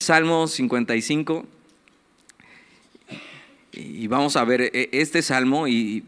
Salmo 55 y vamos a ver este salmo y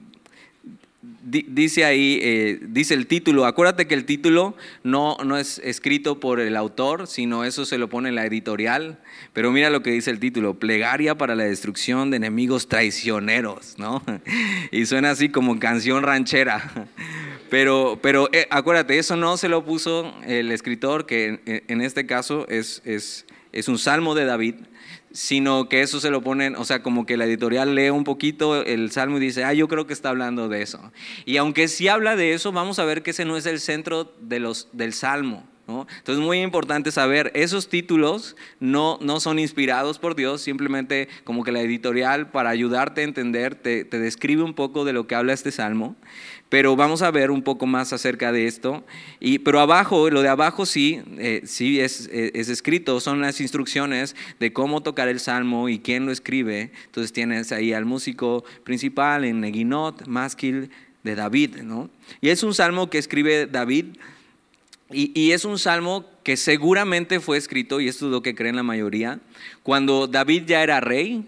dice ahí, dice el título. Acuérdate que el título no es escrito por el autor, sino eso se lo pone en la editorial. Pero mira lo que dice el título: plegaria para la destrucción de enemigos traicioneros, ¿no? Y suena así como canción ranchera. Pero acuérdate, eso no se lo puso el escritor, que en este caso es un salmo de David, sino que eso se lo ponen, o sea, como que la editorial lee un poquito el salmo y dice, yo creo que está hablando de eso. Y aunque sí habla de eso, vamos a ver que ese no es el centro del salmo, ¿no? Entonces es muy importante saber, esos títulos no son inspirados por Dios, simplemente como que la editorial, para ayudarte a entender, te describe un poco de lo que habla este salmo. Pero vamos a ver un poco más acerca de esto. Pero abajo, lo de abajo sí es escrito, son las instrucciones de cómo tocar el salmo y quién lo escribe. Entonces tienes ahí al músico principal en Neguinot, másquil de David, ¿no? Y es un salmo que escribe David, y es un salmo que seguramente fue escrito, y esto es lo que creen la mayoría, cuando David ya era rey.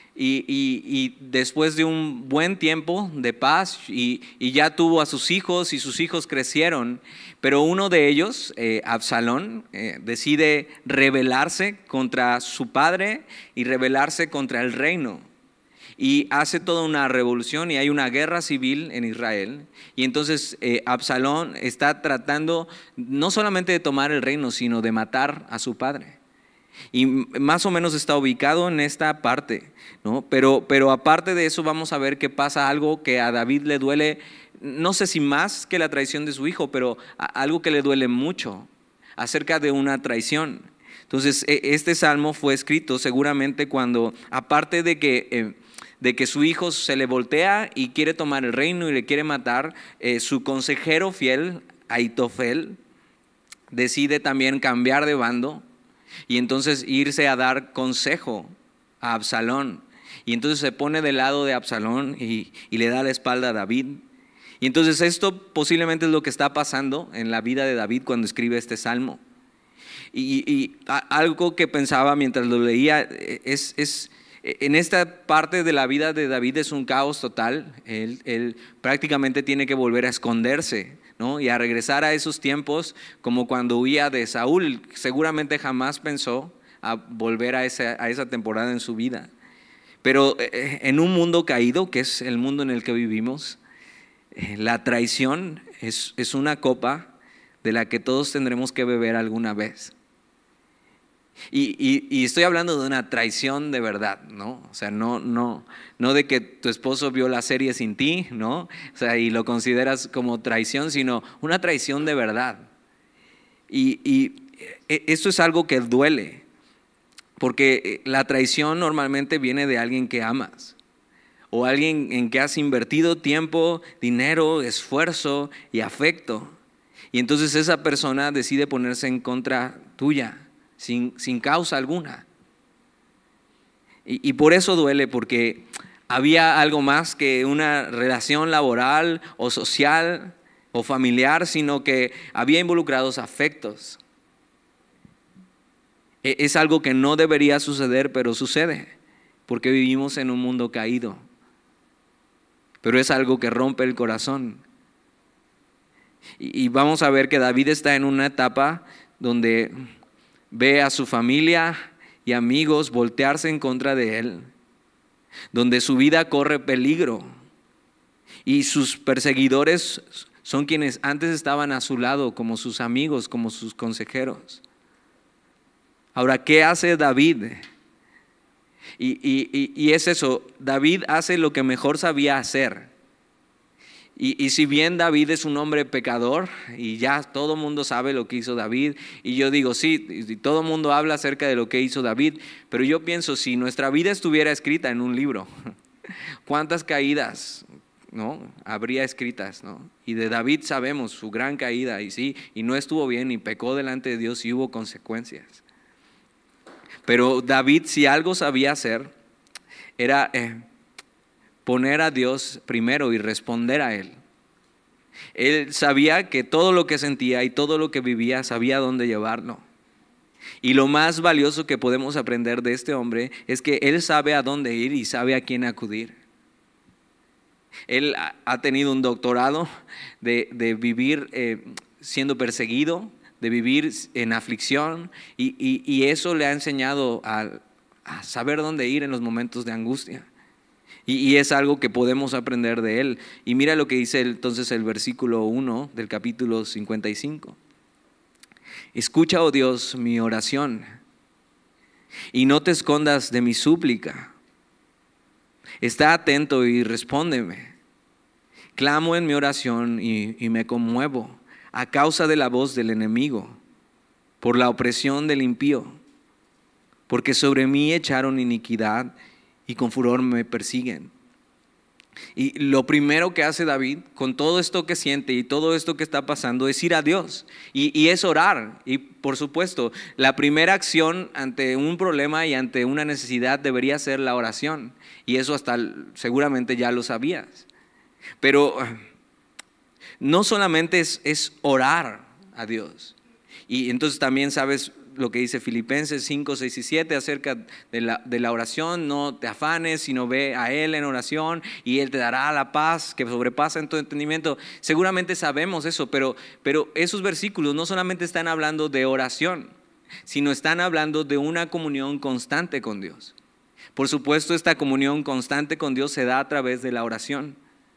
Y después de un buen tiempo de paz y ya tuvo a sus hijos y sus hijos crecieron, pero uno de ellos, Absalón, decide rebelarse contra su padre y rebelarse contra el reino. Y hace toda una revolución y hay una guerra civil en Israel. Y entonces Absalón está tratando no solamente de tomar el reino, sino de matar a su padre. Y más o menos está ubicado en esta parte, ¿no? Pero aparte de eso vamos a ver que pasa algo que a David le duele, no sé si más que la traición de su hijo, pero algo que le duele mucho, acerca de una traición. Entonces este salmo fue escrito seguramente cuando, aparte de que su hijo se le voltea y quiere tomar el reino y le quiere matar, su consejero fiel, Ahitofel, decide también cambiar de bando y entonces irse a dar consejo a Absalón. Y entonces se pone del lado de Absalón y le da la espalda a David. Y entonces esto posiblemente es lo que está pasando en la vida de David cuando escribe este salmo. Y algo que pensaba mientras lo leía es en esta parte de la vida de David es un caos total. Él prácticamente tiene que volver a esconderse, ¿no? Y a regresar a esos tiempos como cuando huía de Saúl. Seguramente jamás pensó a volver a esa temporada en su vida. Pero en un mundo caído, que es el mundo en el que vivimos, la traición es una copa de la que todos tendremos que beber alguna vez. Y estoy hablando de una traición de verdad, ¿no? O sea, no de que tu esposo vio la serie sin ti, ¿no? O sea, y lo consideras como traición, sino una traición de verdad. Y esto es algo que duele, porque la traición normalmente viene de alguien que amas, o alguien en que has invertido tiempo, dinero, esfuerzo y afecto. Y entonces esa persona decide ponerse en contra tuya, sin causa alguna. Y por eso duele, porque había algo más que una relación laboral o social o familiar, sino que había involucrados afectos. Es algo que no debería suceder, pero sucede, porque vivimos en un mundo caído. Pero es algo que rompe el corazón. Y vamos a ver que David está en una etapa donde ve a su familia y amigos voltearse en contra de él, donde su vida corre peligro y sus perseguidores son quienes antes estaban a su lado, como sus amigos, como sus consejeros. Ahora, ¿qué hace David? Y es eso, David hace lo que mejor sabía hacer. Y si bien David es un hombre pecador, y ya todo el mundo sabe lo que hizo David, y yo digo, sí, todo el mundo habla acerca de lo que hizo David, pero yo pienso, si nuestra vida estuviera escrita en un libro, ¿cuántas caídas, no, habría escritas, ¿no? Y de David sabemos su gran caída, y no estuvo bien, y pecó delante de Dios, y hubo consecuencias. Pero David, si algo sabía hacer, era poner a Dios primero y responder a Él. Él sabía que todo lo que sentía y todo lo que vivía, sabía dónde llevarlo. Y lo más valioso que podemos aprender de este hombre es que él sabe a dónde ir y sabe a quién acudir. Él ha tenido un doctorado de vivir siendo perseguido, de vivir en aflicción, y eso le ha enseñado a saber dónde ir en los momentos de angustia. Y es algo que podemos aprender de él. Y mira lo que dice entonces el versículo 1 del capítulo 55. Escucha, oh Dios, mi oración, y no te escondas de mi súplica. Está atento y respóndeme. Clamo en mi oración y me conmuevo a causa de la voz del enemigo, por la opresión del impío, porque sobre mí echaron iniquidad y con furor me persiguen. Y lo primero que hace David con todo esto que siente y todo esto que está pasando es ir a Dios y es orar. Y por supuesto, la primera acción ante un problema y ante una necesidad debería ser la oración. Y eso hasta seguramente ya lo sabías. Pero no solamente es orar a Dios. Y entonces también sabes lo que dice Filipenses 5, 6 y 7 acerca de la oración. No te afanes, sino ve a Él en oración y Él te dará la paz que sobrepasa en tu entendimiento. Seguramente sabemos eso, pero esos versículos no solamente están hablando de oración, sino están hablando de una comunión constante con Dios. Por supuesto, esta comunión constante con Dios se da a través de la oración.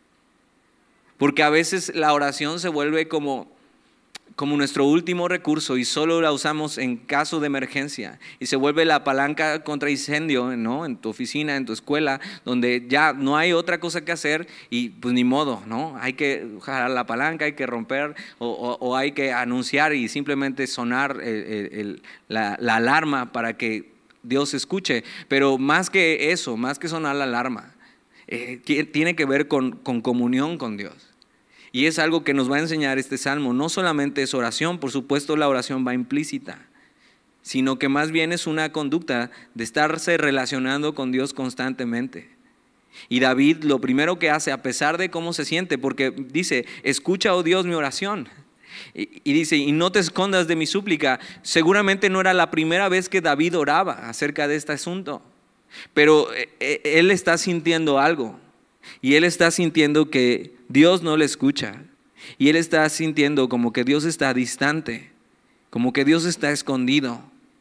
Porque a veces la oración se vuelve como nuestro último recurso y solo la usamos en caso de emergencia. Y se vuelve la palanca contra incendio, ¿no? En tu oficina, en tu escuela, donde ya no hay otra cosa que hacer y pues ni modo, ¿no? Hay que jalar la palanca, hay que romper o hay que anunciar y simplemente sonar la alarma para que Dios escuche. Pero más que eso, más que sonar la alarma, tiene que ver con comunión con Dios. Y es algo que nos va a enseñar este salmo. No solamente es oración, por supuesto la oración va implícita, sino que más bien es una conducta de estarse relacionando con Dios constantemente. Y David lo primero que hace, a pesar de cómo se siente, porque dice, escucha, oh Dios, mi oración. Y dice, y no te escondas de mi súplica. Seguramente no era la primera vez que David oraba acerca de este asunto, pero él está sintiendo algo. Y él está sintiendo que Dios no le escucha. Y él está sintiendo como que Dios está distante, como que Dios está escondido.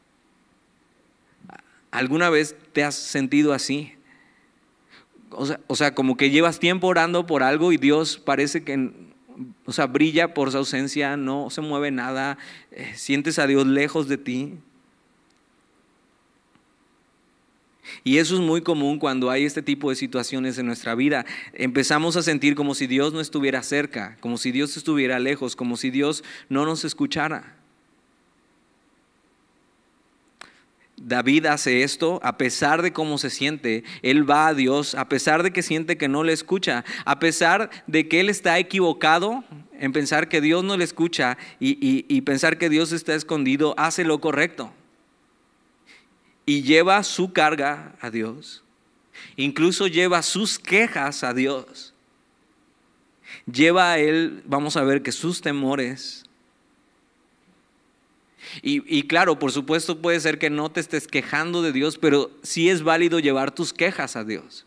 ¿Alguna vez te has sentido así? O sea, como que llevas tiempo orando por algo y Dios parece que, brilla por su ausencia, no se mueve nada, sientes a Dios lejos de ti. Y eso es muy común cuando hay este tipo de situaciones en nuestra vida. Empezamos a sentir como si Dios no estuviera cerca, como si Dios estuviera lejos, como si Dios no nos escuchara. David hace esto a pesar de cómo se siente. Él va a Dios a pesar de que siente que no le escucha, a pesar de que él está equivocado en pensar que Dios no le escucha y pensar que Dios está escondido. Hace lo correcto y lleva su carga a Dios, incluso lleva sus quejas a Dios, lleva a él, vamos a ver que sus temores. Y claro, por supuesto puede ser que no te estés quejando de Dios, pero sí es válido llevar tus quejas a Dios.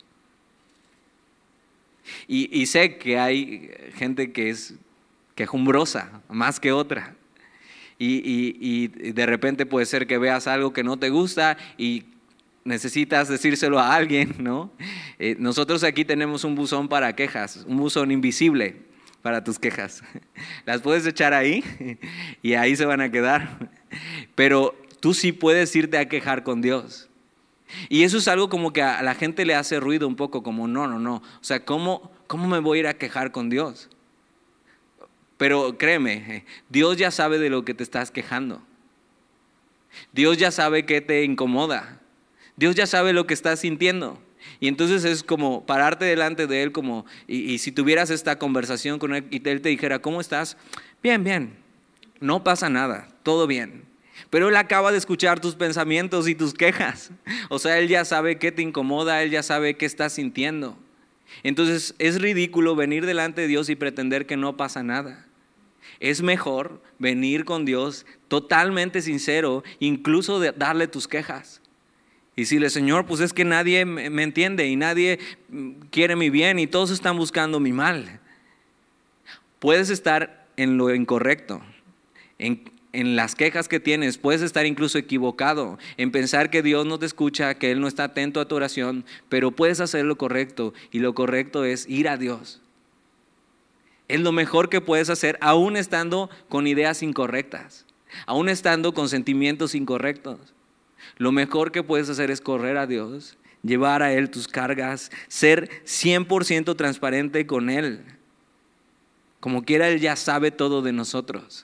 Y sé que hay gente que es quejumbrosa más que otra. Y de repente puede ser que veas algo que no te gusta y necesitas decírselo a alguien, ¿no? Nosotros aquí tenemos un buzón para quejas, un buzón invisible para tus quejas. Las puedes echar ahí y ahí se van a quedar. Pero tú sí puedes irte a quejar con Dios. Y eso es algo como que a la gente le hace ruido un poco, como no. O sea, ¿cómo me voy a ir a quejar con Dios? Pero créeme, Dios ya sabe de lo que te estás quejando. Dios ya sabe qué te incomoda. Dios ya sabe lo que estás sintiendo. Y entonces es como pararte delante de Él y si tuvieras esta conversación con Él y Él te dijera, ¿cómo estás? Bien, no pasa nada, todo bien. Pero Él acaba de escuchar tus pensamientos y tus quejas. O sea, Él ya sabe qué te incomoda, Él ya sabe qué estás sintiendo. Entonces es ridículo venir delante de Dios y pretender que no pasa nada. Es mejor venir con Dios totalmente sincero, incluso de darle tus quejas. Y decirle, Señor, pues es que nadie me entiende y nadie quiere mi bien y todos están buscando mi mal. Puedes estar en lo incorrecto, en las quejas que tienes, puedes estar incluso equivocado, en pensar que Dios no te escucha, que Él no está atento a tu oración, pero puedes hacer lo correcto y lo correcto es ir a Dios. Es lo mejor que puedes hacer, aún estando con ideas incorrectas, aún estando con sentimientos incorrectos. Lo mejor que puedes hacer es correr a Dios, llevar a Él tus cargas, ser 100% transparente con Él. Como quiera, Él ya sabe todo de nosotros.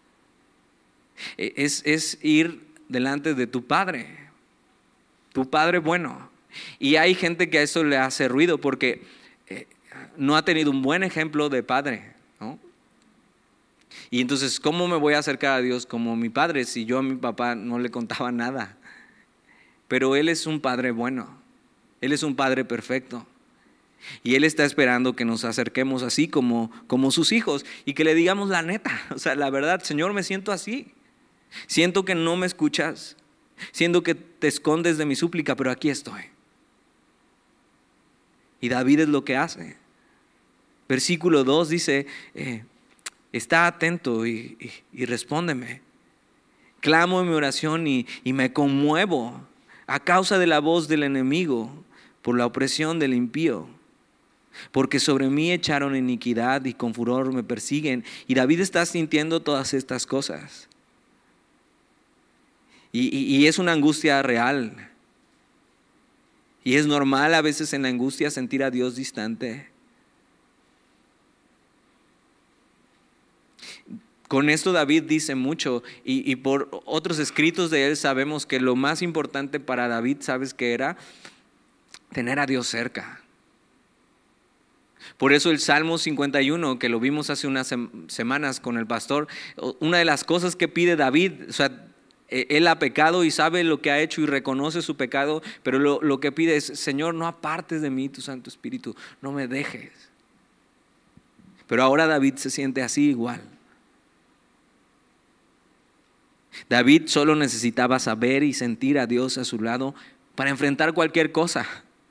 Es ir delante de tu Padre bueno. Y hay gente que a eso le hace ruido porque no ha tenido un buen ejemplo de padre, ¿no? Y entonces, ¿cómo me voy a acercar a Dios como mi padre si yo a mi papá no le contaba nada? Pero Él es un Padre bueno, Él es un Padre perfecto. Y Él está esperando que nos acerquemos así como sus hijos y que le digamos la neta, o sea, la verdad, Señor, me siento así. Siento que no me escuchas, siento que te escondes de mi súplica, pero aquí estoy. Y David es lo que hace. Versículo 2 dice, está atento y respóndeme. Clamo en mi oración y me conmuevo a causa de la voz del enemigo, por la opresión del impío. Porque sobre mí echaron iniquidad y con furor me persiguen. Y David está sintiendo todas estas cosas. Y es una angustia real. Y es normal a veces en la angustia sentir a Dios distante. Con esto David dice mucho y por otros escritos de él sabemos que lo más importante para David, ¿sabes qué era? Tener a Dios cerca. Por eso el Salmo 51, que lo vimos hace unas semanas con el pastor, una de las cosas que pide David, o sea, él ha pecado y sabe lo que ha hecho y reconoce su pecado, pero lo que pide es, Señor, no apartes de mí tu Santo Espíritu, no me dejes. Pero ahora David se siente así igual. David solo necesitaba saber y sentir a Dios a su lado para enfrentar cualquier cosa.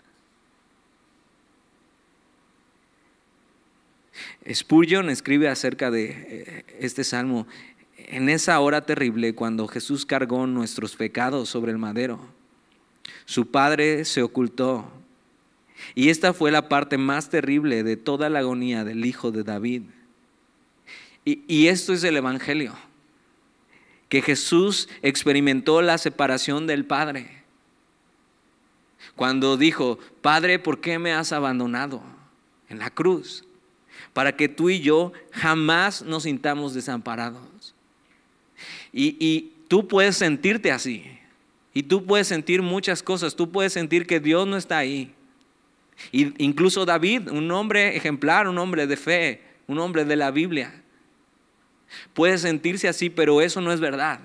Spurgeon escribe acerca de este salmo: en esa hora terrible cuando Jesús cargó nuestros pecados sobre el madero, su Padre se ocultó, y esta fue la parte más terrible de toda la agonía del Hijo de David. Y esto es el Evangelio, que Jesús experimentó la separación del Padre cuando dijo, Padre, ¿por qué me has abandonado? En la cruz, para que tú y yo jamás nos sintamos desamparados. Y tú puedes sentirte así, y tú puedes sentir muchas cosas, tú puedes sentir que Dios no está ahí. Y incluso David, un hombre ejemplar, un hombre de fe, un hombre de la Biblia, puede sentirse así, pero eso no es verdad.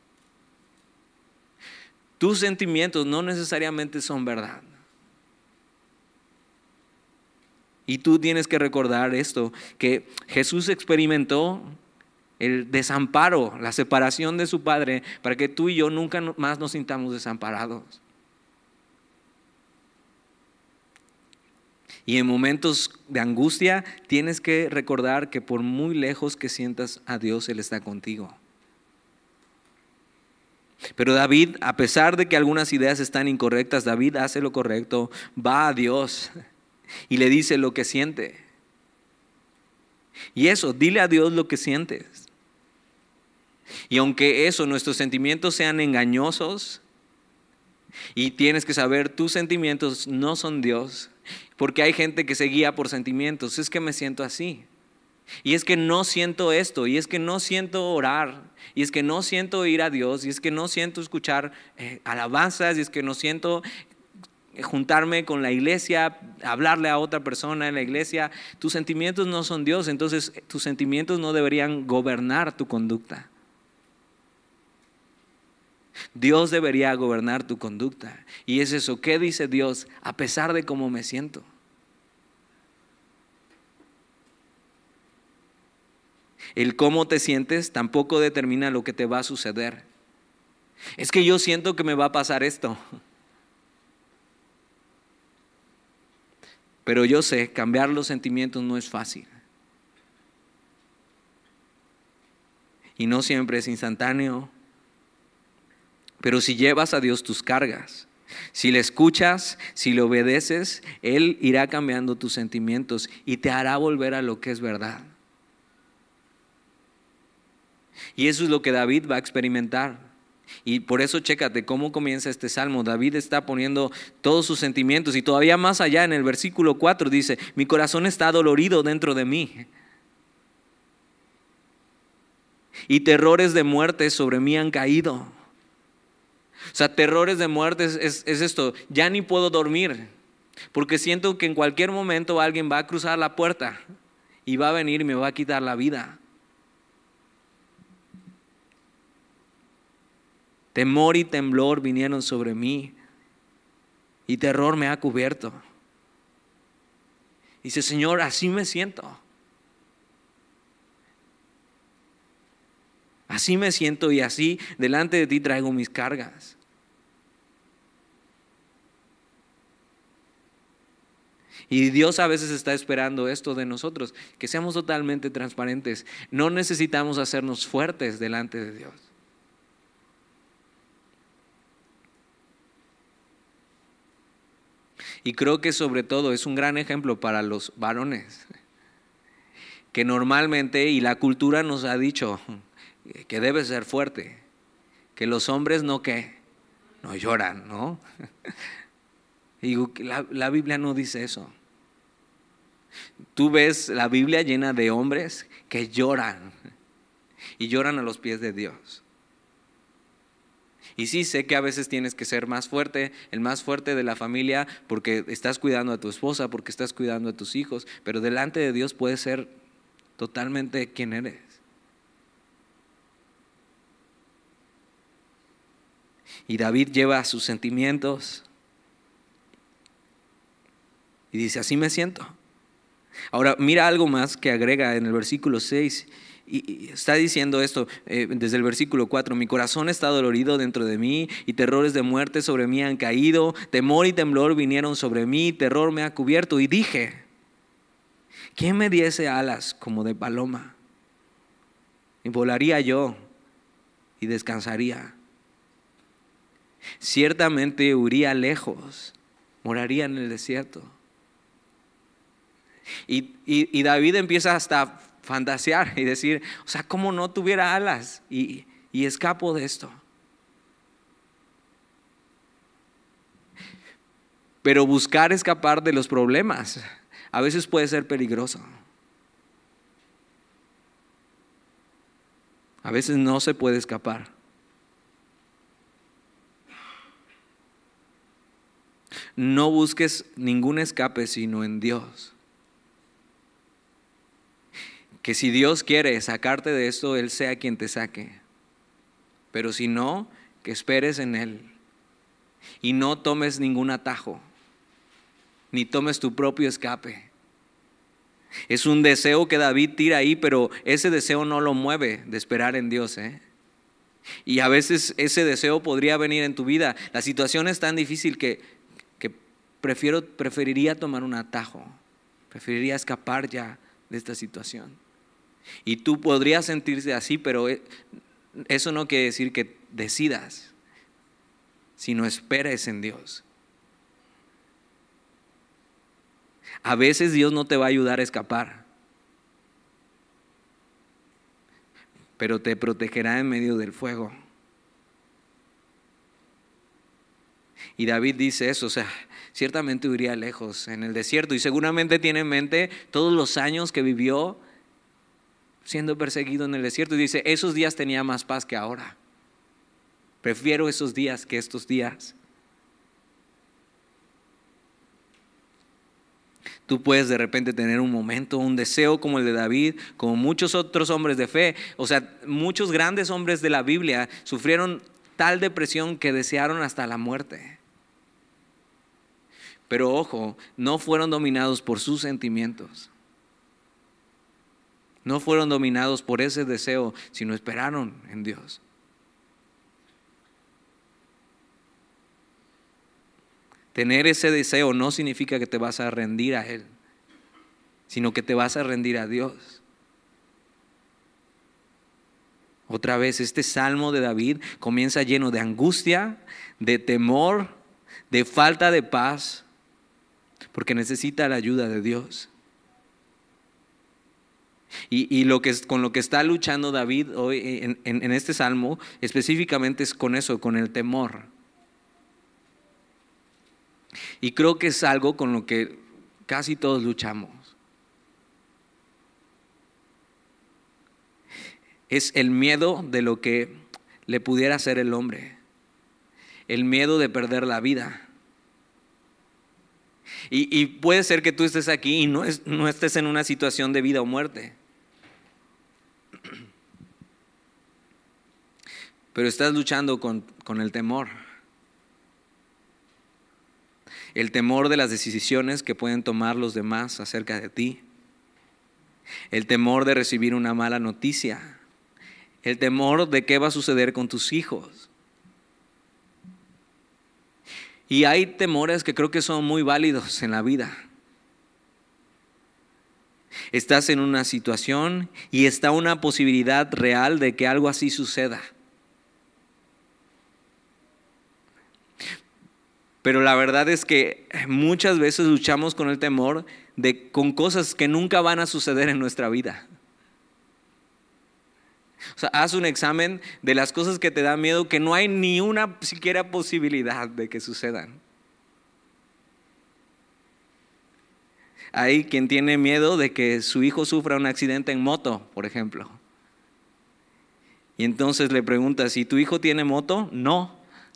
Tus sentimientos no necesariamente son verdad. Y tú tienes que recordar esto, que Jesús experimentó el desamparo, la separación de su Padre, para que tú y yo nunca más nos sintamos desamparados. Y en momentos de angustia tienes que recordar que por muy lejos que sientas a Dios, Él está contigo. Pero David, a pesar de que algunas ideas están incorrectas, David hace lo correcto, va a Dios y le dice lo que siente. Y eso, dile a Dios lo que sientes. Y aunque nuestros sentimientos sean engañosos, y tienes que saber, tus sentimientos no son Dios, porque hay gente que se guía por sentimientos. Es que me siento así, y es que no siento esto, y es que no siento orar, y es que no siento ir a Dios, y es que no siento escuchar alabanzas, y es que no siento juntarme con la iglesia, hablarle a otra persona en la iglesia. Tus sentimientos no son Dios, entonces tus sentimientos no deberían gobernar tu conducta. Dios debería gobernar tu conducta. Y es eso, ¿qué dice Dios a pesar de cómo me siento? El cómo te sientes tampoco determina lo que te va a suceder. Es que yo siento que me va a pasar esto. Pero yo sé, cambiar los sentimientos no es fácil. Y no siempre es instantáneo. Pero si llevas a Dios tus cargas, si le escuchas, si le obedeces, Él irá cambiando tus sentimientos y te hará volver a lo que es verdad. Y eso es lo que David va a experimentar. Y por eso chécate cómo comienza este salmo. David está poniendo todos sus sentimientos y todavía más allá en el versículo 4 dice: mi corazón está dolorido dentro de mí y terrores de muerte sobre mí han caído. O sea, terrores de muerte es esto: ya ni puedo dormir porque siento que en cualquier momento alguien va a cruzar la puerta y va a venir y me va a quitar la vida. Temor y temblor vinieron sobre mí y terror me ha cubierto. Dice: Señor, así me siento. Así me siento y así delante de ti traigo mis cargas. Y Dios a veces está esperando esto de nosotros, que seamos totalmente transparentes. No necesitamos hacernos fuertes delante de Dios. Y creo que sobre todo es un gran ejemplo para los varones, que normalmente, y la cultura nos ha dicho que debe ser fuerte, que los hombres no lloran, ¿no? Y digo, la Biblia no dice eso. Tú ves la Biblia llena de hombres que lloran y lloran a los pies de Dios. Y sí, sé que a veces tienes que ser más fuerte, el más fuerte de la familia, porque estás cuidando a tu esposa, porque estás cuidando a tus hijos, pero delante de Dios puedes ser totalmente quien eres. Y David lleva sus sentimientos y dice: así me siento. Ahora mira algo más que agrega en el versículo 6. Y está diciendo esto desde el versículo 4: mi corazón está dolorido dentro de mí y terrores de muerte sobre mí han caído, temor y temblor vinieron sobre mí, terror me ha cubierto. Y dije: ¿quién me diese alas como de paloma? Y volaría yo y descansaría. Ciertamente huiría lejos, moraría en el desierto. Y David empieza hasta fantasear y decir: o sea, ¿cómo no tuviera alas y escapo de esto? Pero buscar escapar de los problemas a veces puede ser peligroso. A veces no se puede escapar. No busques ningún escape sino en Dios. Que si Dios quiere sacarte de esto, Él sea quien te saque. Pero si no, que esperes en Él. Y no tomes ningún atajo, ni tomes tu propio escape. Es un deseo que David tira ahí, pero ese deseo no lo mueve de esperar en Dios, Y a veces ese deseo podría venir en tu vida. La situación es tan difícil que preferiría tomar un atajo. Preferiría escapar ya de esta situación. Y tú podrías sentirse así, pero eso no quiere decir que decidas, sino esperes en Dios. A veces Dios no te va a ayudar a escapar, pero te protegerá en medio del fuego. Y David dice eso, o sea, ciertamente huiría lejos en el desierto. Y seguramente tiene en mente todos los años que vivió siendo perseguido en el desierto. Y dice: esos días tenía más paz que ahora. Prefiero esos días que estos días. Tú puedes de repente tener un momento, un deseo como el de David, como muchos otros hombres de fe. O sea, muchos grandes hombres de la Biblia sufrieron tal depresión que desearon hasta la muerte. Pero ojo, no fueron dominados por sus sentimientos. No fueron dominados por ese deseo, sino esperaron en Dios. Tener ese deseo no significa que te vas a rendir a Él, sino que te vas a rendir a Dios. Otra vez, este salmo de David comienza lleno de angustia, de temor, de falta de paz, porque necesita la ayuda de Dios. Y con lo que está luchando David hoy en este salmo, específicamente es con eso, con el temor. Y creo que es algo con lo que casi todos luchamos. Es el miedo de lo que le pudiera hacer el hombre. El miedo de perder la vida. Y puede ser que tú estés aquí y no estés en una situación de vida o muerte. Pero estás luchando con el temor. El temor de las decisiones que pueden tomar los demás acerca de ti. El temor de recibir una mala noticia. El temor de qué va a suceder con tus hijos. Y hay temores que creo que son muy válidos en la vida. Estás en una situación y está una posibilidad real de que algo así suceda. Pero la verdad es que muchas veces luchamos con el temor con cosas que nunca van a suceder en nuestra vida. O sea, haz un examen de las cosas que te dan miedo que no hay ni una siquiera posibilidad de que sucedan. Hay quien tiene miedo de que su hijo sufra un accidente en moto, por ejemplo. Y entonces le preguntas, ¿y tu hijo tiene moto? No.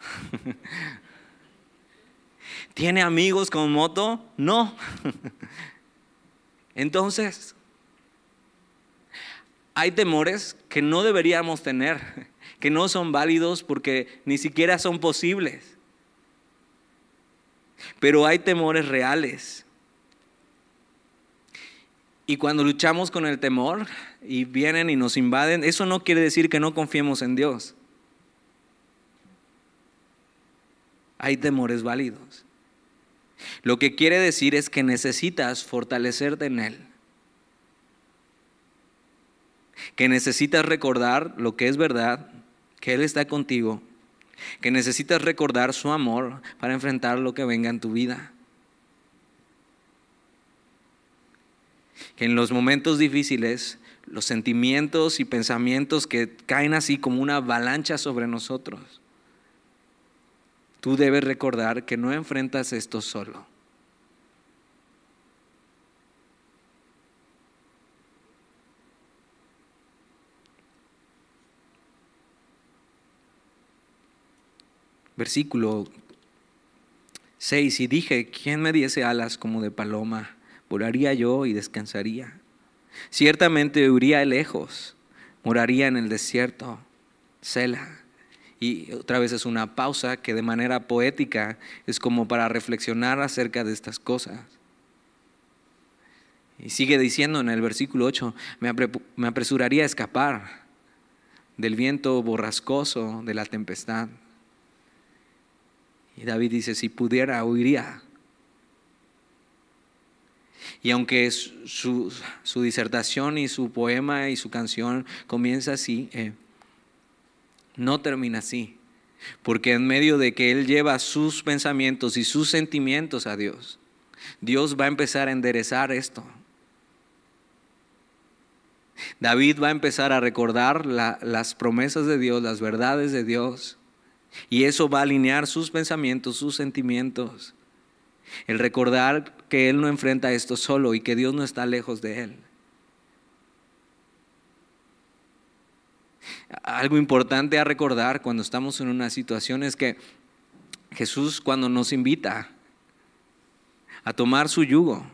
¿Tiene amigos con moto? No. Entonces, hay temores que no deberíamos tener, que no son válidos porque ni siquiera son posibles. Pero hay temores reales. Y cuando luchamos con el temor y vienen y nos invaden, eso no quiere decir que no confiemos en Dios. Hay temores válidos. Lo que quiere decir es que necesitas fortalecerte en Él. Que necesitas recordar lo que es verdad, que Él está contigo. Que necesitas recordar su amor para enfrentar lo que venga en tu vida. Que en los momentos difíciles, los sentimientos y pensamientos que caen así como una avalancha sobre nosotros, tú debes recordar que no enfrentas esto solo. Versículo 6, y dije, ¿quién me diese alas como de paloma? Volaría yo y descansaría. Ciertamente huiría lejos, moraría en el desierto, Selah. Y otra vez es una pausa que de manera poética es como para reflexionar acerca de estas cosas. Y sigue diciendo en el versículo 8, me apresuraría a escapar del viento borrascoso, de la tempestad. Y David dice, si pudiera, huiría. Y aunque su disertación y su poema y su canción comienza así, no termina así. Porque en medio de que él lleva sus pensamientos y sus sentimientos a Dios, Dios va a empezar a enderezar esto. David va a empezar a recordar las promesas de Dios, las verdades de Dios. Y eso va a alinear sus pensamientos, sus sentimientos. El recordar que él no enfrenta esto solo y que Dios no está lejos de él. Algo importante a recordar cuando estamos en una situación es que Jesús, cuando nos invita a tomar su yugo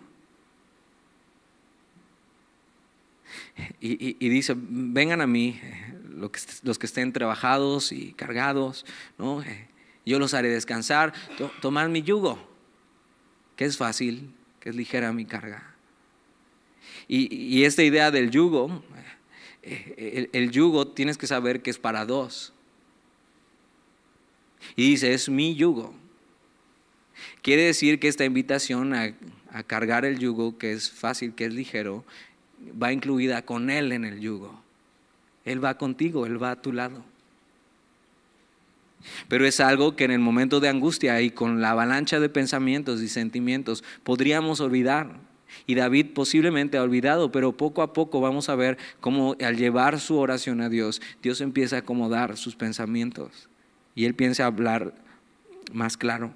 y dice, vengan a mí los que estén trabajados y cargados, ¿no? Yo los haré descansar. Tomad mi yugo, que es fácil, que es ligera mi carga. Y esta idea del yugo, el yugo tienes que saber que es para dos. Y dice, es mi yugo. Quiere decir que esta invitación a cargar el yugo, que es fácil, que es ligero, va incluida con Él en el yugo. Él va contigo, Él va a tu lado. Pero es algo que en el momento de angustia y con la avalancha de pensamientos y sentimientos podríamos olvidar. Y David posiblemente ha olvidado, pero poco a poco vamos a ver cómo al llevar su oración a Dios, Dios empieza a acomodar sus pensamientos y Él piensa hablar más claro.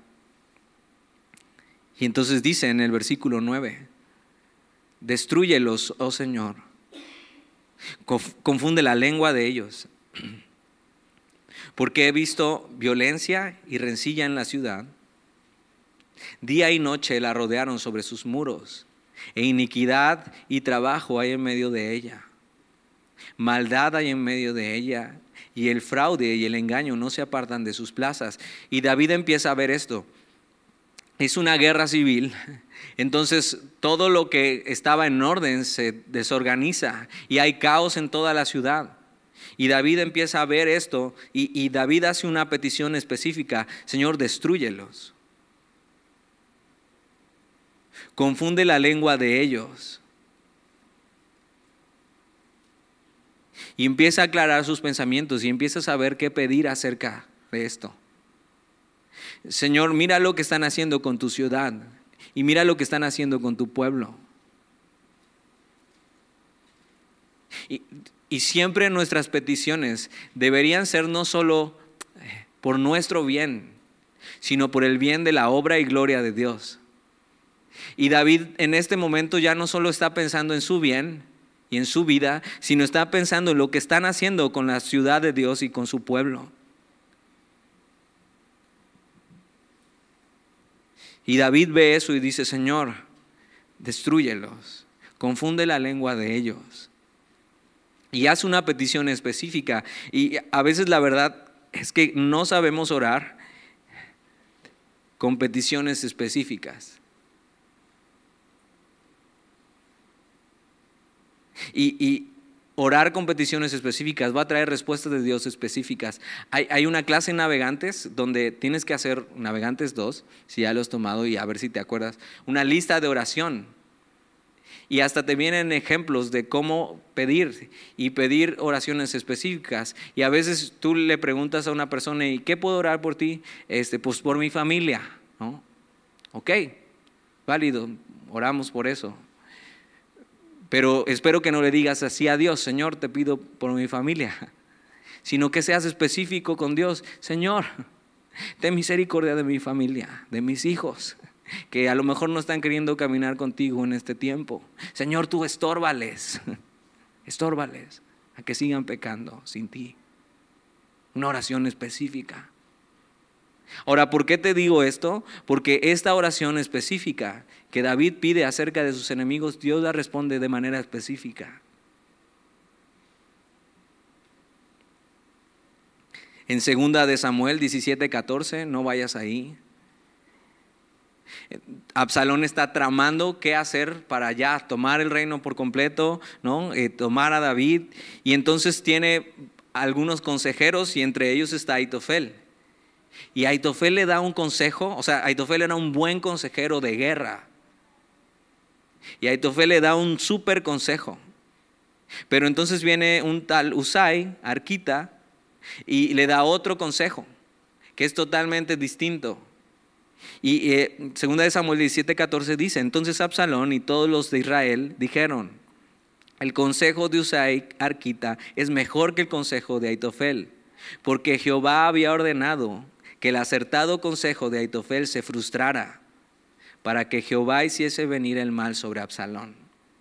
Y entonces dice en el versículo 9, destrúyelos, oh Señor, confunde la lengua de ellos, porque he visto violencia y rencilla en la ciudad. Día y noche la rodearon sobre sus muros, e iniquidad y trabajo hay en medio de ella. Maldad hay en medio de ella, y el fraude y el engaño no se apartan de sus plazas. Y David empieza a ver esto. Es una guerra civil, entonces todo lo que estaba en orden se desorganiza y hay caos en toda la ciudad. Y David empieza a ver esto y David hace una petición específica: Señor, destrúyelos. Confunde la lengua de ellos. Y empieza a aclarar sus pensamientos y empieza a saber qué pedir acerca de esto. Señor, mira lo que están haciendo con tu ciudad y mira lo que están haciendo con tu pueblo. Y siempre nuestras peticiones deberían ser no solo por nuestro bien, sino por el bien de la obra y gloria de Dios. Y David en este momento ya no solo está pensando en su bien y en su vida, sino está pensando en lo que están haciendo con la ciudad de Dios y con su pueblo. Y David ve eso y dice: Señor, destrúyelos, confunde la lengua de ellos. Y hace una petición específica. Y a veces la verdad es que no sabemos orar con peticiones específicas. Y orar con peticiones específicas va a traer respuestas de Dios específicas. Hay una clase en Navegantes donde tienes que hacer, Navegantes 2, si ya lo has tomado y a ver si te acuerdas, una lista de oración. Y hasta te vienen ejemplos de cómo pedir y pedir oraciones específicas. Y a veces tú le preguntas a una persona: ¿y qué puedo orar por ti? Pues por mi familia, ¿no? Ok, válido, oramos por eso. Pero espero que no le digas así a Dios: Señor, te pido por mi familia, sino que seas específico con Dios. Señor, ten misericordia de mi familia, de mis hijos, que a lo mejor no están queriendo caminar contigo en este tiempo. Señor, tú estórbales a que sigan pecando sin ti. Una oración específica. Ahora, ¿por qué te digo esto? Porque esta oración específica que David pide acerca de sus enemigos, Dios la responde de manera específica. En 2 de Samuel 17:14, no vayas ahí. Absalón está tramando qué hacer para ya tomar el reino por completo, ¿no? Tomar a David. Y entonces tiene algunos consejeros y entre ellos está Ahitofel. Y Ahitofel le da un consejo, o sea, Ahitofel era un buen consejero de guerra. Y Ahitofel le da un súper consejo. Pero entonces viene un tal Husai, arquita, y le da otro consejo, que es totalmente distinto. Y 2 de Samuel 17:14 dice: entonces Absalón y todos los de Israel dijeron: el consejo de Husai, arquita, es mejor que el consejo de Ahitofel, porque Jehová había ordenado que el acertado consejo de Ahitofel se frustrara, para que Jehová hiciese venir el mal sobre Absalón.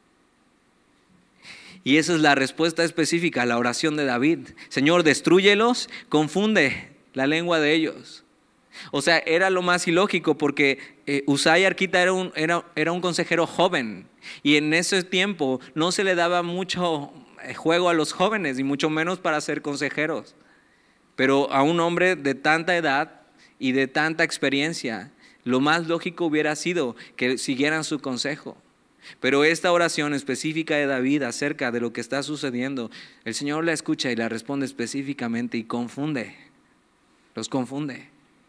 Y esa es la respuesta específica a la oración de David: Señor, destrúyelos, confunde la lengua de ellos. O sea, era lo más ilógico, porque Husai arquita era un consejero joven, y en ese tiempo no se le daba mucho juego a los jóvenes, y mucho menos para ser consejeros. Pero a un hombre de tanta edad y de tanta experiencia, lo más lógico hubiera sido que siguieran su consejo. Pero esta oración específica de David acerca de lo que está sucediendo, el Señor la escucha y la responde específicamente y confunde, los confunde.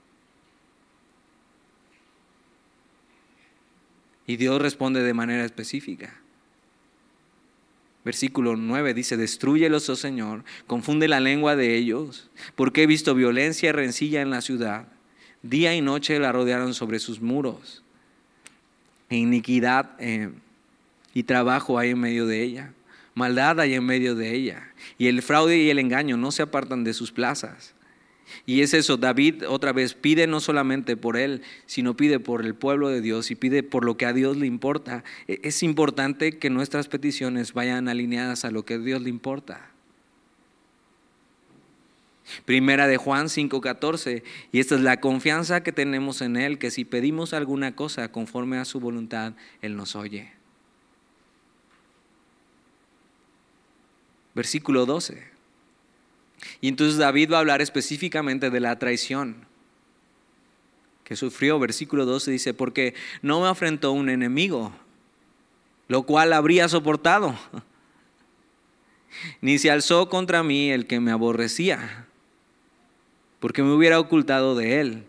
Y Dios responde de manera específica. Versículo 9 dice: destrúyelos, oh Señor, confunde la lengua de ellos, porque he visto violencia y rencilla en la ciudad. Día y noche la rodearon sobre sus muros. E iniquidad y trabajo hay en medio de ella. Maldad hay en medio de ella. Y el fraude y el engaño no se apartan de sus plazas. Y es eso, David otra vez pide no solamente por él, sino pide por el pueblo de Dios y pide por lo que a Dios le importa. Es importante que nuestras peticiones vayan alineadas a lo que a Dios le importa. Primera de Juan 5:14, y esta es la confianza que tenemos en Él, que si pedimos alguna cosa conforme a su voluntad, Él nos oye. Versículo 12. Y entonces David va a hablar específicamente de la traición que sufrió. Versículo 12 dice: porque no me afrentó un enemigo, lo cual habría soportado, ni se alzó contra mí el que me aborrecía, porque me hubiera ocultado de él,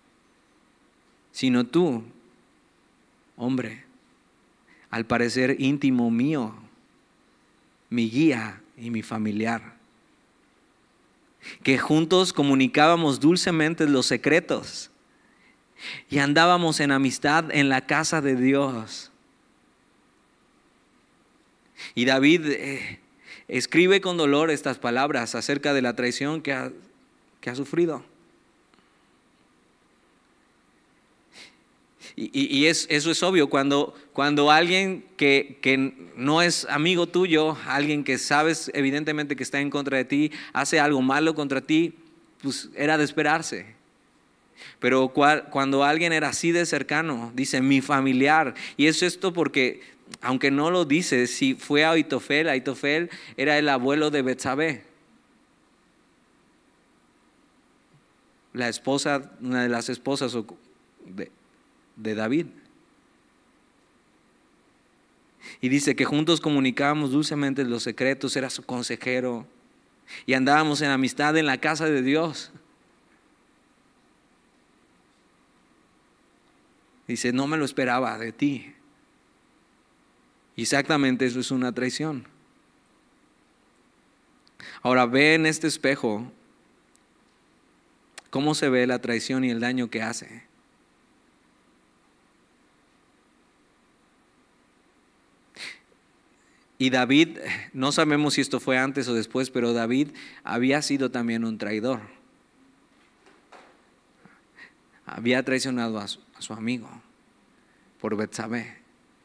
sino tú, hombre, al parecer íntimo mío, mi guía y mi familiar, que juntos comunicábamos dulcemente los secretos y andábamos en amistad en la casa de Dios. Y David escribe con dolor estas palabras acerca de la traición que ha sufrido. Y eso es obvio, cuando alguien que no es amigo tuyo, alguien que sabes evidentemente que está en contra de ti, hace algo malo contra ti, pues era de esperarse. Pero cuando alguien era así de cercano, dice mi familiar, y es esto porque, aunque no lo dice, si fue a Ahitofel era el abuelo de Betsabé, la esposa, una de las esposas de David. Y dice que juntos comunicábamos dulcemente los secretos, era su consejero, y andábamos en amistad en la casa de Dios. Dice, no me lo esperaba de ti. Y exactamente eso es una traición. Ahora ve en este espejo cómo se ve la traición y el daño que hace. Y David, no sabemos si esto fue antes o después, pero David había sido también un traidor. Había traicionado a su amigo por Betsabé.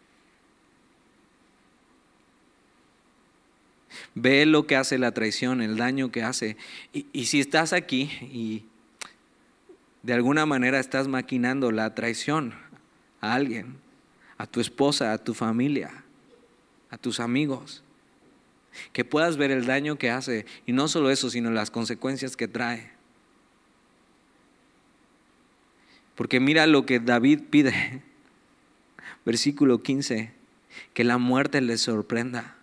Ve lo que hace la traición, el daño que hace. Y si estás aquí y de alguna manera estás maquinando la traición a alguien, a tu esposa, a tu familia, a tus amigos, que puedas ver el daño que hace, y no solo eso, sino las consecuencias que trae. Porque mira lo que David pide, versículo 15, que la muerte les sorprenda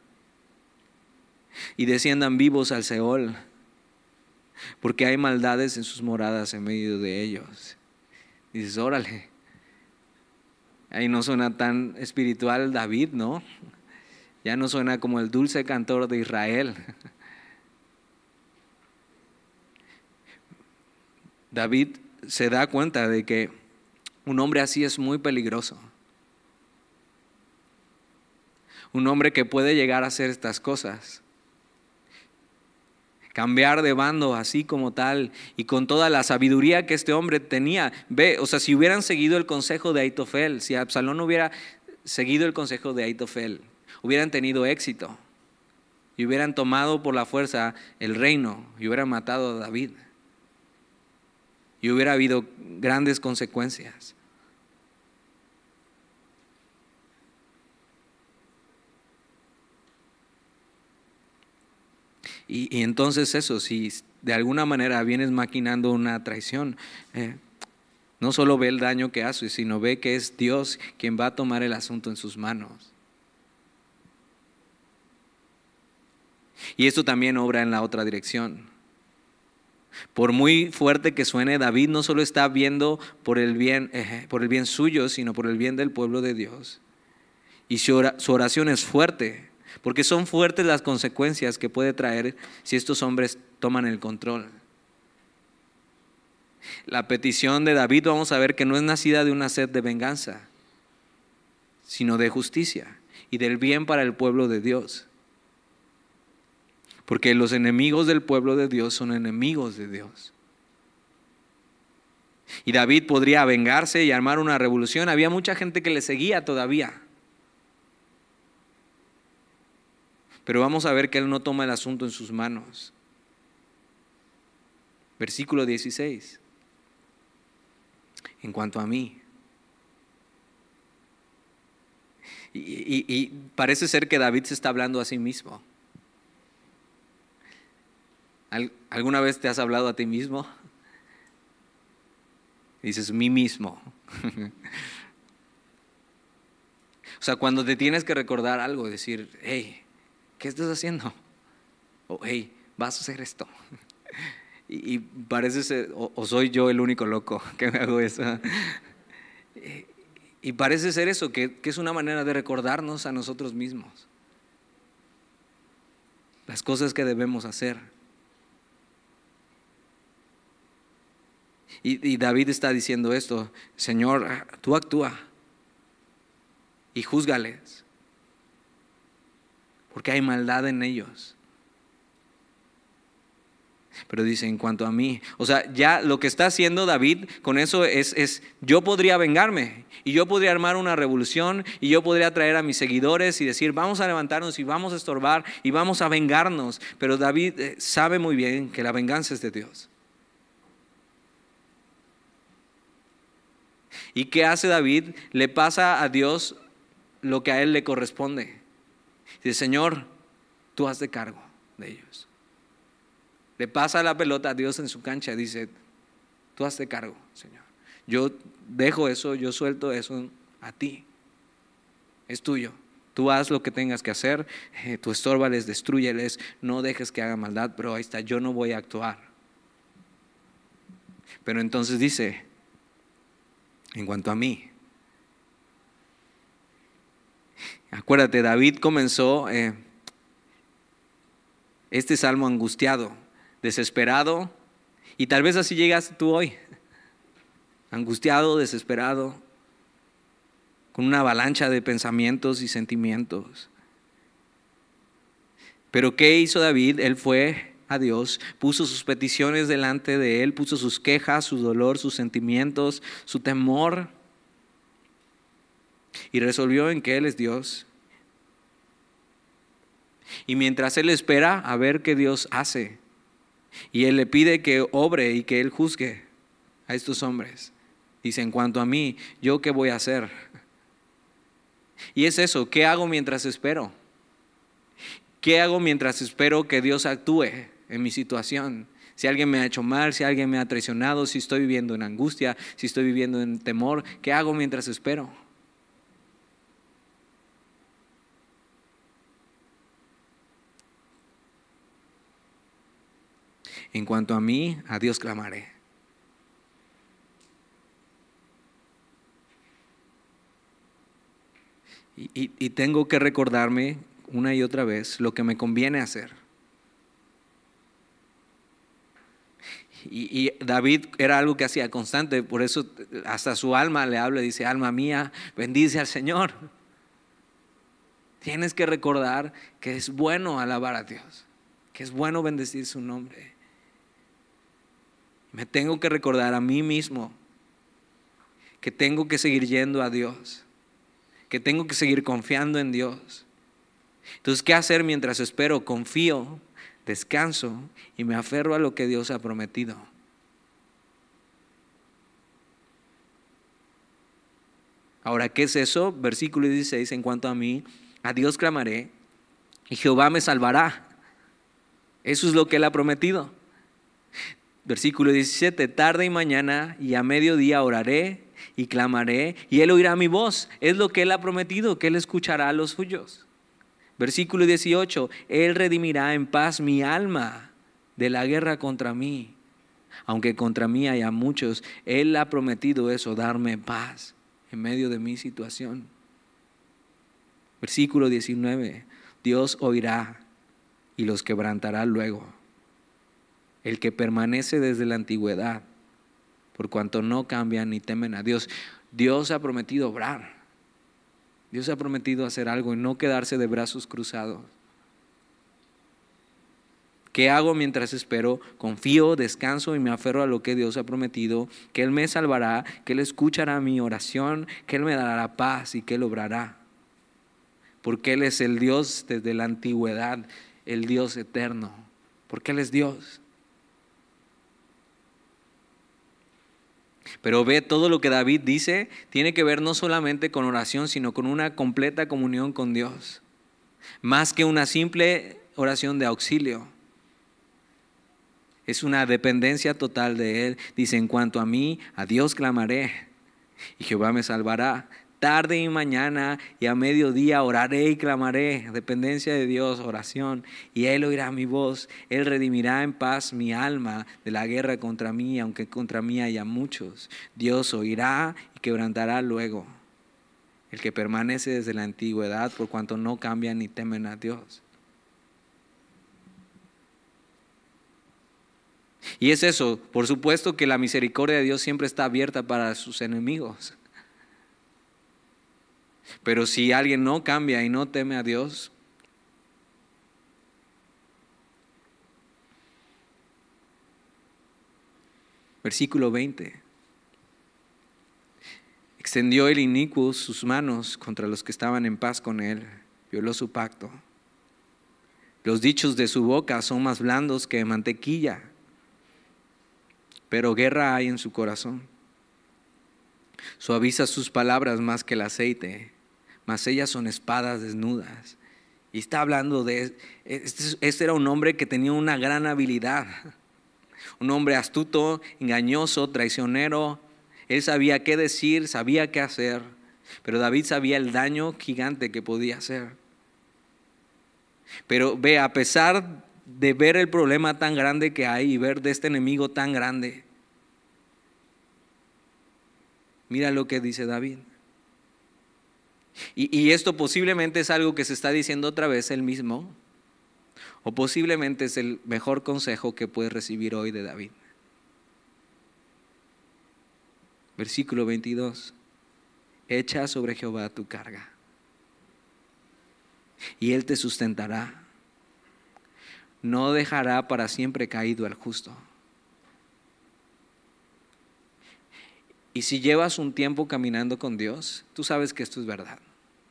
y desciendan vivos al Seol, porque hay maldades en sus moradas en medio de ellos. Dices, órale, ahí no suena tan espiritual David, ¿no? Ya no suena como el dulce cantor de Israel. David se da cuenta de que un hombre así es muy peligroso. Un hombre que puede llegar a hacer estas cosas, cambiar de bando así como tal, y con toda la sabiduría que este hombre tenía. Ve, o sea, si hubieran seguido el consejo de Ahitofel, si Absalón no hubiera seguido el consejo de Ahitofel, hubieran tenido éxito y hubieran tomado por la fuerza el reino y hubieran matado a David y hubiera habido grandes consecuencias. Y entonces eso, si de alguna manera vienes maquinando una traición, no solo ve el daño que hace, sino ve que es Dios quien va a tomar el asunto en sus manos. Y esto también obra en la otra dirección. Por muy fuerte que suene, David no solo está viendo por el bien suyo, sino por el bien del pueblo de Dios. Y su oración es fuerte, porque son fuertes las consecuencias que puede traer si estos hombres toman el control. La petición de David, vamos a ver que no es nacida de una sed de venganza, sino de justicia y del bien para el pueblo de Dios. Porque los enemigos del pueblo de Dios son enemigos de Dios. Y David podría vengarse y armar una revolución. Había mucha gente que le seguía todavía. Pero vamos a ver que él no toma el asunto en sus manos. Versículo 16. En cuanto a mí. Y parece ser que David se está hablando a sí mismo. ¿Alguna vez te has hablado a ti mismo? Dices, mí mismo. O sea, cuando te tienes que recordar algo, decir, hey, ¿qué estás haciendo? O hey, vas a hacer esto. Y parece ser, o soy yo el único loco que me hago eso. Y parece ser eso, que es una manera de recordarnos a nosotros mismos las cosas que debemos hacer. Y David está diciendo esto, Señor, tú actúa y júzgales, porque hay maldad en ellos. Pero dice, en cuanto a mí, o sea, ya lo que está haciendo David con eso es yo podría vengarme y yo podría armar una revolución y yo podría traer a mis seguidores y decir, vamos a levantarnos y vamos a estorbar y vamos a vengarnos. Pero David sabe muy bien que la venganza es de Dios. ¿Y qué hace David? Le pasa a Dios lo que a él le corresponde. Dice, Señor, tú hazte cargo de ellos. Le pasa la pelota a Dios en su cancha. Dice, tú hazte cargo, Señor. Yo dejo eso, yo suelto eso a ti. Es tuyo. Tú haz lo que tengas que hacer. Tú estórbales, destrúyeles. No dejes que hagan maldad. Pero ahí está, yo no voy a actuar. Pero entonces dice, en cuanto a mí, acuérdate, David comenzó este salmo angustiado, desesperado, y tal vez así llegaste tú hoy, angustiado, desesperado, con una avalancha de pensamientos y sentimientos. Pero ¿qué hizo David? Él fue a Dios, puso sus peticiones delante de él, puso sus quejas, su dolor, sus sentimientos, su temor, y resolvió en que Él es Dios. Y mientras él espera a ver qué Dios hace, y él le pide que obre y que él juzgue a estos hombres, dice, en cuanto a mí, ¿yo qué voy a hacer? Y es eso, ¿qué hago mientras espero? ¿Qué hago mientras espero que Dios actúe en mi situación? Si alguien me ha hecho mal, si alguien me ha traicionado, si estoy viviendo en angustia, si estoy viviendo en temor, ¿qué hago mientras espero? En cuanto a mí, a Dios clamaré. Y tengo que recordarme una y otra vez lo que me conviene hacer. Y David era algo que hacía constante, por eso hasta su alma le habla y dice, alma mía, bendice al Señor. Tienes que recordar que es bueno alabar a Dios, que es bueno bendecir su nombre. Me tengo que recordar a mí mismo que tengo que seguir yendo a Dios, que tengo que seguir confiando en Dios. Entonces, ¿qué hacer mientras espero? Confío, descanso y me aferro a lo que Dios ha prometido. Ahora, ¿qué es eso? Versículo 16, en cuanto a mí, a Dios clamaré y Jehová me salvará. Eso es lo que Él ha prometido. Versículo 17, tarde y mañana y a mediodía oraré y clamaré y Él oirá mi voz. Es lo que Él ha prometido, que Él escuchará a los suyos. Versículo 18, Él redimirá en paz mi alma de la guerra contra mí. Aunque contra mí haya muchos, Él ha prometido eso, darme paz en medio de mi situación. Versículo 19, Dios oirá y los quebrantará luego. El que permanece desde la antigüedad, por cuanto no cambian ni temen a Dios. Dios ha prometido obrar. Dios ha prometido hacer algo y no quedarse de brazos cruzados. ¿Qué hago mientras espero? Confío, descanso y me aferro a lo que Dios ha prometido, que Él me salvará, que Él escuchará mi oración, que Él me dará paz y que Él obrará. Porque Él es el Dios desde la antigüedad, el Dios eterno. Porque Él es Dios. Pero ve, todo lo que David dice tiene que ver no solamente con oración, sino con una completa comunión con Dios. Más que una simple oración de auxilio. Es una dependencia total de Él. Dice, en cuanto a mí, a Dios clamaré y Jehová me salvará. Tarde y mañana y a mediodía oraré y clamaré. Dependencia de Dios, oración. Y Él oirá mi voz. Él redimirá en paz mi alma de la guerra contra mí, aunque contra mí haya muchos. Dios oirá y quebrantará luego. El que permanece desde la antigüedad, por cuanto no cambian ni temen a Dios. Y es eso, por supuesto que la misericordia de Dios siempre está abierta para sus enemigos. Pero si alguien no cambia y no teme a Dios, versículo 20, extendió el inicuo sus manos contra los que estaban en paz con él, violó su pacto. Los dichos de su boca son más blandos que mantequilla, pero guerra hay en su corazón. Suaviza sus palabras más que el aceite, mas ellas son espadas desnudas. Y está hablando de, este era un hombre que tenía una gran habilidad, un hombre astuto, engañoso, traicionero. Él sabía qué decir, sabía qué hacer, pero David sabía el daño gigante que podía hacer. Pero ve, a pesar de ver el problema tan grande que hay y ver de este enemigo tan grande, mira lo que dice David. Y esto posiblemente es algo que se está diciendo otra vez él mismo, o posiblemente es el mejor consejo que puedes recibir hoy de David. Versículo 22. Echa sobre Jehová tu carga, y Él te sustentará. No dejará para siempre caído al justo. Y si llevas un tiempo caminando con Dios, tú sabes que esto es verdad.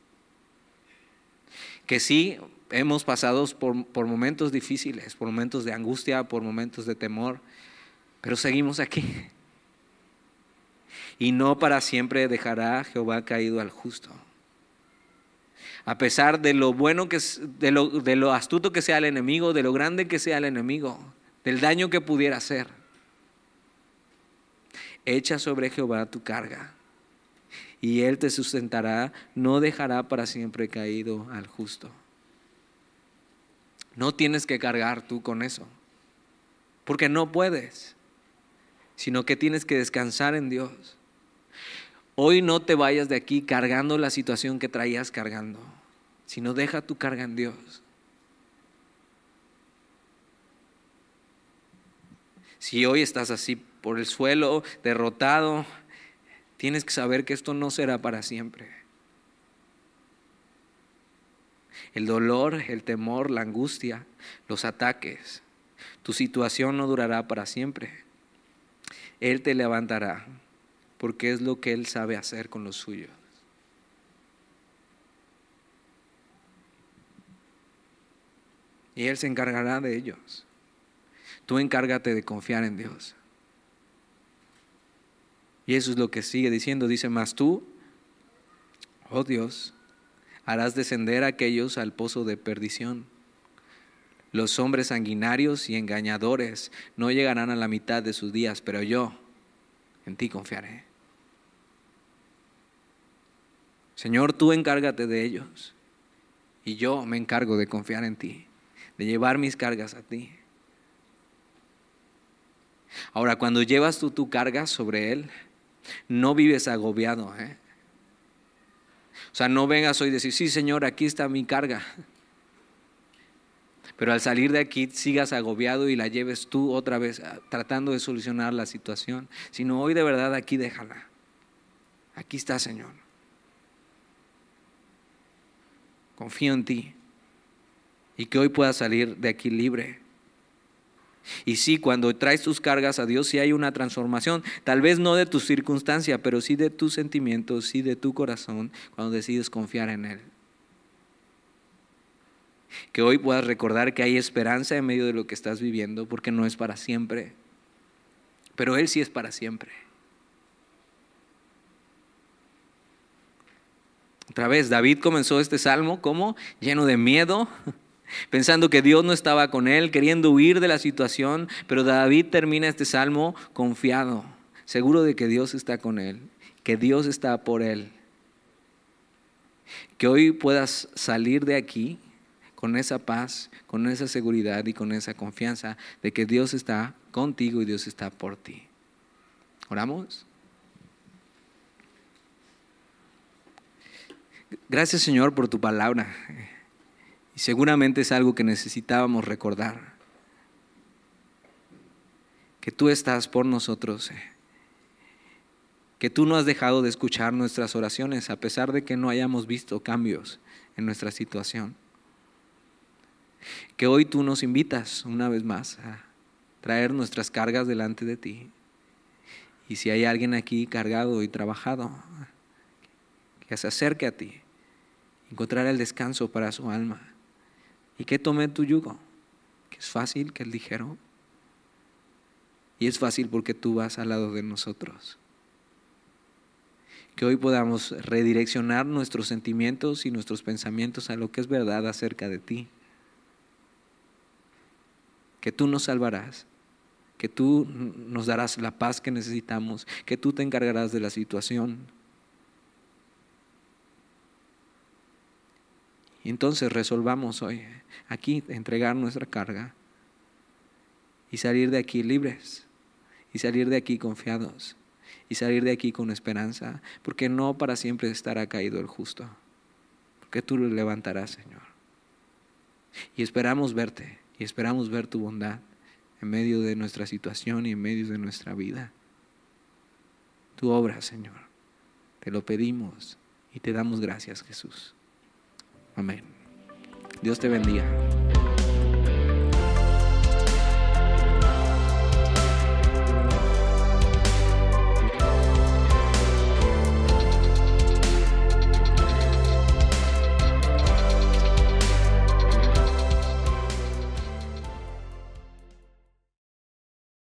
Que sí, hemos pasado por momentos difíciles, por momentos de angustia, por momentos de temor, pero seguimos aquí. Y no para siempre dejará Jehová caído al justo. A pesar de lo bueno que es, de lo astuto que sea el enemigo, de lo grande que sea el enemigo, del daño que pudiera hacer. Echa sobre Jehová tu carga, y Él te sustentará, no dejará para siempre caído al justo. No tienes que cargar tú con eso, porque no puedes, sino que tienes que descansar en Dios. Hoy no te vayas de aquí cargando la situación que traías cargando, sino deja tu carga en Dios. Si hoy estás así por el suelo, derrotado, tienes que saber que esto no será para siempre. El dolor, el temor, la angustia, los ataques, tu situación no durará para siempre. Él te levantará, porque es lo que Él sabe hacer con los suyos. Y Él se encargará de ellos. Tú encárgate de confiar en Dios. Y eso es lo que sigue diciendo. Dice, mas tú, oh Dios, harás descender a aquellos al pozo de perdición. Los hombres sanguinarios y engañadores no llegarán a la mitad de sus días, pero yo en ti confiaré. Señor, tú encárgate de ellos. y yo me encargo de confiar en ti, de llevar mis cargas a ti. Ahora, cuando llevas tú tu carga sobre Él, no vives agobiado, ¿eh? O sea, no vengas hoy y decir, sí, Señor, aquí está mi carga. Pero al salir de aquí sigas agobiado y la lleves tú otra vez tratando de solucionar la situación. Sino hoy de verdad aquí déjala. Aquí está, Señor. Confío en ti. Y que hoy puedas salir de aquí libre. Y sí, cuando traes tus cargas a Dios, sí hay una transformación. Tal vez no de tu circunstancia, pero sí de tus sentimientos, sí de tu corazón, cuando decides confiar en Él. Que hoy puedas recordar que hay esperanza en medio de lo que estás viviendo, porque no es para siempre. Pero Él sí es para siempre. Otra vez, David comenzó este salmo como lleno de miedo, pensando que Dios no estaba con él, queriendo huir de la situación, pero David termina este salmo confiado, seguro de que Dios está con él, que Dios está por él. Que hoy puedas salir de aquí con esa paz, con esa seguridad y con esa confianza de que Dios está contigo y Dios está por ti. ¿Oramos? Gracias, Señor, por tu palabra. Y seguramente es algo que necesitábamos recordar. Que tú estás por nosotros. Que tú no has dejado de escuchar nuestras oraciones a pesar de que no hayamos visto cambios en nuestra situación. Que hoy tú nos invitas una vez más a traer nuestras cargas delante de ti. Y si hay alguien aquí cargado y trabajado, que se acerque a ti, encontrar el descanso para su alma y que tome tu yugo, que es fácil, que es ligero, y es fácil porque tú vas al lado de nosotros. Que hoy podamos redireccionar nuestros sentimientos y nuestros pensamientos a lo que es verdad acerca de ti. Que tú nos salvarás, que tú nos darás la paz que necesitamos, que tú te encargarás de la situación. Y entonces resolvamos hoy aquí entregar nuestra carga y salir de aquí libres, y salir de aquí confiados, y salir de aquí con esperanza, porque no para siempre estará caído el justo, porque tú lo levantarás, Señor. Y esperamos verte, y esperamos ver tu bondad en medio de nuestra situación y en medio de nuestra vida. Tu obra, Señor, te lo pedimos y te damos gracias, Jesús. Amén. Dios te bendiga.